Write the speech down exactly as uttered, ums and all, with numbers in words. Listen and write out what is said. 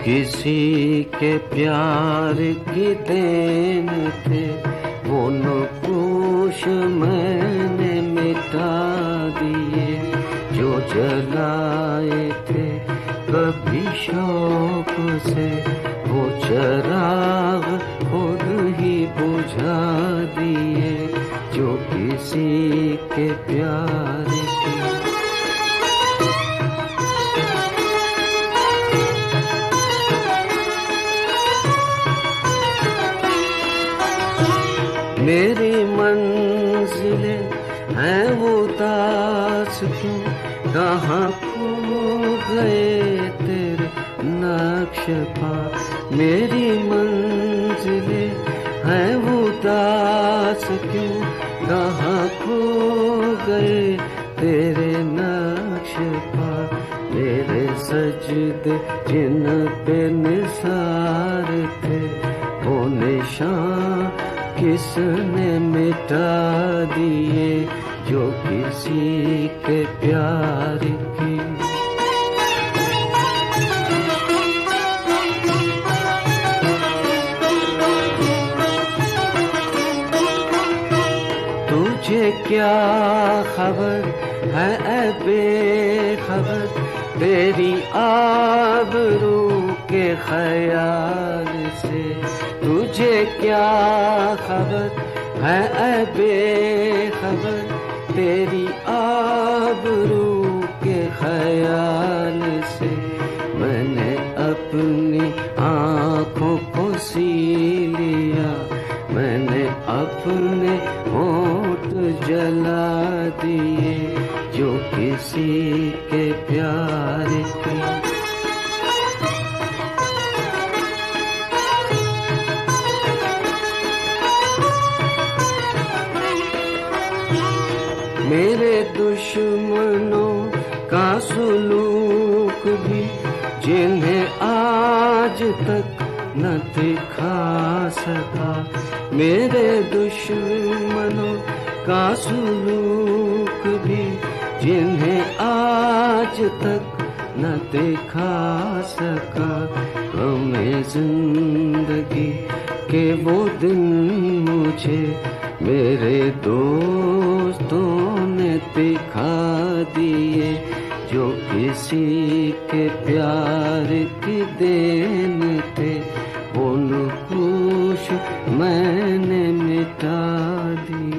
किसी के प्यार की देन थे वो नकुश मैंने मिटा दिए, जो जलाए थे कभी शौक से वो चराग खुद ही बुझा दिए, जो किसी के प्यार के। मेरी मंजिलें हैं वो दास क्यों, कहाँ खो गए तेरे नक्श पा। मेरी मंजिलें हैं वो दास क्यों, कहाँ खो गए तेरे नक्श पा। मेरे सजदे जिन पे निसार थे वो निशान किसने मिटा दिए, जो किसी के प्यार की। तुझे क्या खबर है ऐ बेखबर, तेरी आबरू के ख्याल से। तुझे क्या खबर है ऐ बेखबर, तेरी आबरू के ख्याल से। मैंने अपनी आँखों को सी लिया, मैंने अपने होंठ जला दिए, जो किसी के प्यार के। मेरे दुश्मनों का सुलूक भी जिन्हें आज तक न दिखा सका। मेरे दुश्मनों का सुलूक भी जिन्हें आज तक न दिखा सका। हमें जिंदगी के वो दिन मुझे मेरे दोस्तों ने दिखा दिए, जो किसी के प्यार की देन थे वो नकुश मैंने मिटा दिए।